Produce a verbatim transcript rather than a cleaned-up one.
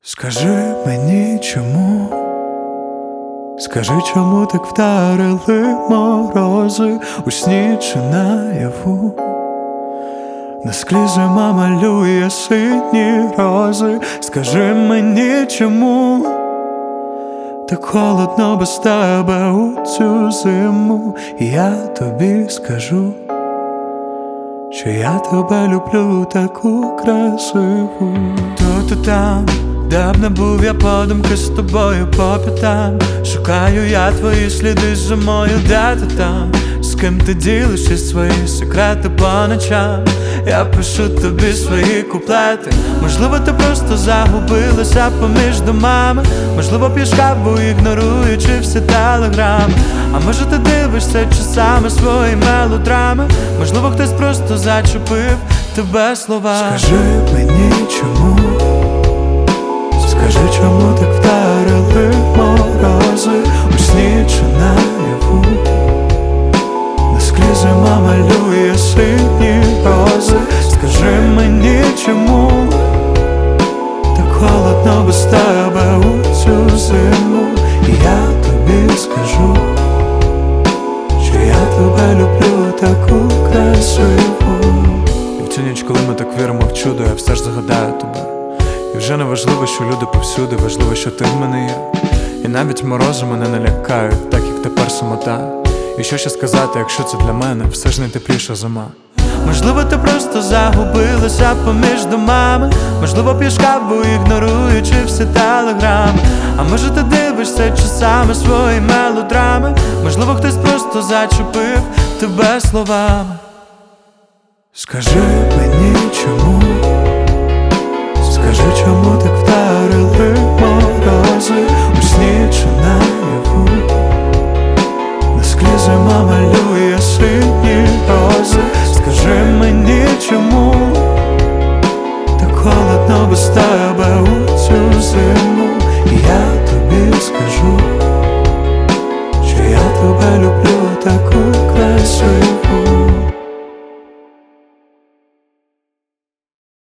Скажи мені чому, скажи, чому так вдарили морози у сні чи наяву? Наскрізь зима малює сині рози. Скажи мені чому так холодно без тебе у цю зиму. І я тобі скажу, що я тебе люблю таку красиву. Тут і там, де б не був я, подумки з тобою по п'ятам. Шукаю я твої сліди зимою, де ти там? З ким ти ділишся свої секрети по ночам? Я пишу тобі свої куплети. Можливо, ти просто загубилася поміж домами. Можливо, п'єш каву, ігноруючи всі телеграми. А може ти дивишся часами свої мелодрами. Можливо, хтось просто зачепив тебе слова. Скажи мені чому, скажи, чому так вдарили морози у сні чи наяву? Наскрізь зима малює сині рози. Скажи мені чому так холодно без тебе у цю зиму. І я тобі скажу, що я тебе люблю таку красиву. І в цю ніч, коли ми так віримо в чудо, я все ж загадаю тебе. І вже не важливо, що люди повсюди, важливо, що ти в мене є. І навіть морози мене не лякають, так як тепер самота. І що ще сказати, якщо це для мене все ж найтепліша зима. Можливо, ти просто загубилася поміж домами. Можливо, п'єш каву, ігноруючи всі телеграми. А може ти дивишся часами свої мелодрами. Можливо, хтось просто зачепив тебе словами. Скажи мені чому, скажи, чому так вдарили морози у сні чи наяву? Наскрізь зима малює сині рози. Скажи мені чому так холодно без тебе у цю зиму. І я тобі скажу, що я тебе люблю таку красиву.